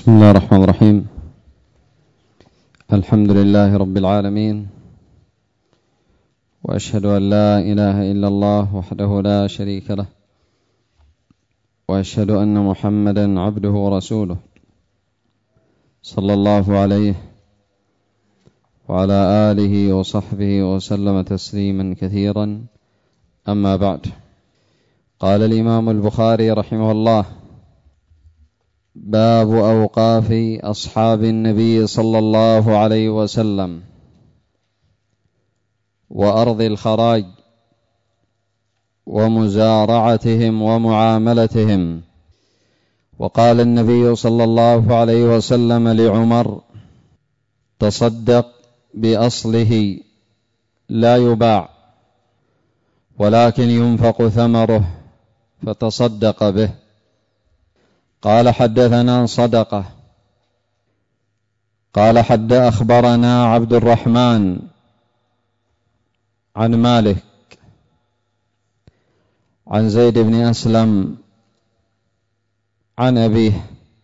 بسم الله الرحمن الرحيم. الحمد لله رب العالمين، وأشهد أن لا إله إلا الله وحده لا شريك له، وأشهد أن محمدا عبده ورسوله صلى الله عليه وعلى آله وصحبه وسلم تسليما كثيرا. أما بعد، قال الإمام البخاري رحمه الله: باب أوقاف أصحاب النبي صلى الله عليه وسلم وأرض الخراج ومزارعتهم ومعاملتهم. وقال النبي صلى الله عليه وسلم لعمر: تصدق بأصله لا يباع ولكن ينفق ثمره فتصدق به. قال: حدثنا صدقة قال أخبرنا عبد الرحمن عن مالك عن زيد بن أسلم عن أبيه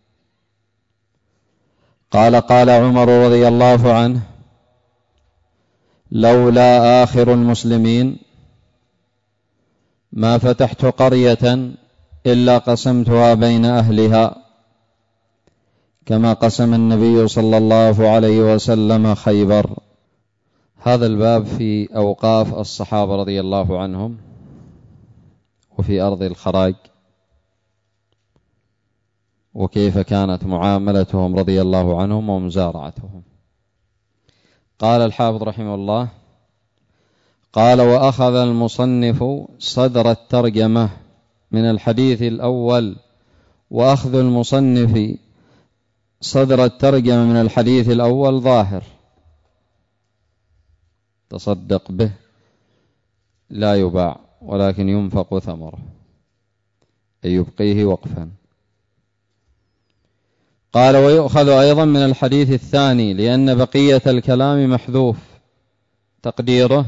قال عمر رضي الله عنه: لولا آخر المسلمين ما فتحت قرية إلا قسمتها بين أهلها كما قسم النبي صلى الله عليه وسلم خيبر. هذا الباب في أوقاف الصحابة رضي الله عنهم وفي أرض الخراج، وكيف كانت معاملتهم رضي الله عنهم ومزارعتهم. قال الحافظ رحمه الله: قال: وأخذ المصنف صدر الترجمة من الحديث الأول. وأخذ المصنف صدر الترجمة من الحديث الأول ظاهر: تصدق به لا يباع ولكن ينفق ثمره، أي يبقيه وقفا. قال: ويؤخذ أيضا من الحديث الثاني، لأن بقية الكلام محذوف، تقديره: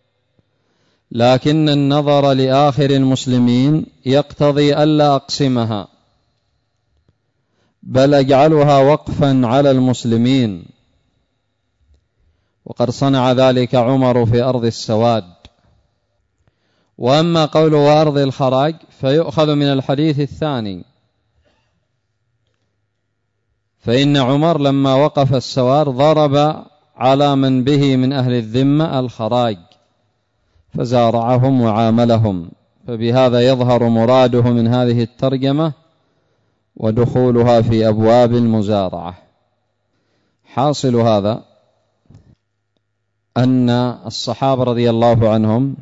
لكن النظر لآخر المسلمين يقتضي ألا أقسمها، بل أجعلها وقفا على المسلمين، وقد صنع ذلك عمر في أرض السواد. وأما قوله وأرض الخراج فيؤخذ من الحديث الثاني، فإن عمر لما وقف السواد ضرب على من به من أهل الذمة الخراج فزارعهم وعاملهم، فبهذا يظهر مراده من هذه الترجمة ودخولها في أبواب المزارعة. حاصل هذا أن الصحابة رضي الله عنهم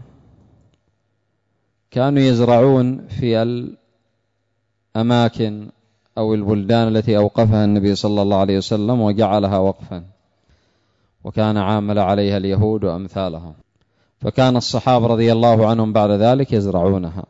كانوا يزرعون في الأماكن أو البلدان التي أوقفها النبي صلى الله عليه وسلم وجعلها وقفا، وكان عامل عليها اليهود وأمثالهم، فكان الصحابة رضي الله عنهم بعد ذلك يزرعونها.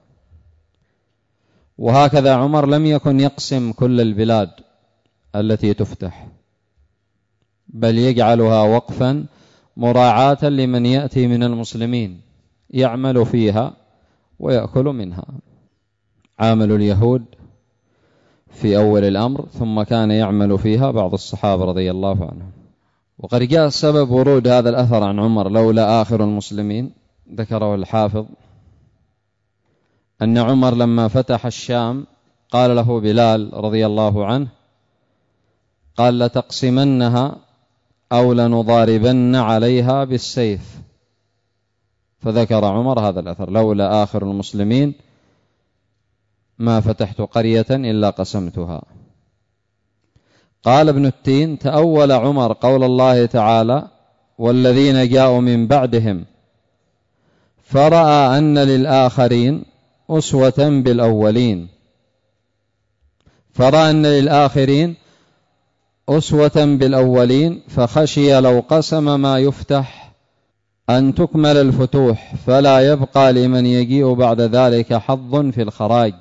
وهكذا عمر لم يكن يقسم كل البلاد التي تفتح، بل يجعلها وقفا مراعاة لمن يأتي من المسلمين يعمل فيها ويأكل منها. عامل اليهود في أول الأمر، ثم كان يعمل فيها بعض الصحابة رضي الله عنهم. وقد جاء سبب ورود هذا الأثر عن عمر لولا آخر المسلمين، ذكره الحافظ، أن عمر لما فتح الشام قال له بلال رضي الله عنه، قال: لتقسمنها أو لنضاربن عليها بالسيف. فذكر عمر هذا الأثر: لولا آخر المسلمين ما فتحت قرية إلا قسمتها. قال ابن التين: تأول عمر قول الله تعالى: والذين جاءوا من بعدهم، فرأى أن للآخرين أسوة بالأولين، فرأى أن للآخرين أسوة بالأولين، فخشي لو قسم ما يفتح أن تكمل الفتوح فلا يبقى لمن يجيء بعد ذلك حظ في الخراج،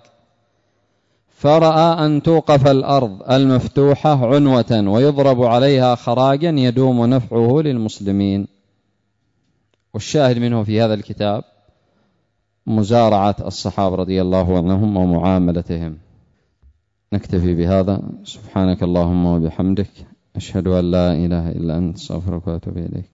فرأى أن توقف الأرض المفتوحة عنوة ويضرب عليها خراجا يدوم نفعه للمسلمين. والشاهد منه في هذا الكتاب مزارعة الصحابة رضي الله عنهم ومعاملتهم. نكتفي بهذا. سبحانك اللهم وبحمدك، أشهد أن لا إله إلا أنت، أستغفرك وأتوب إليك.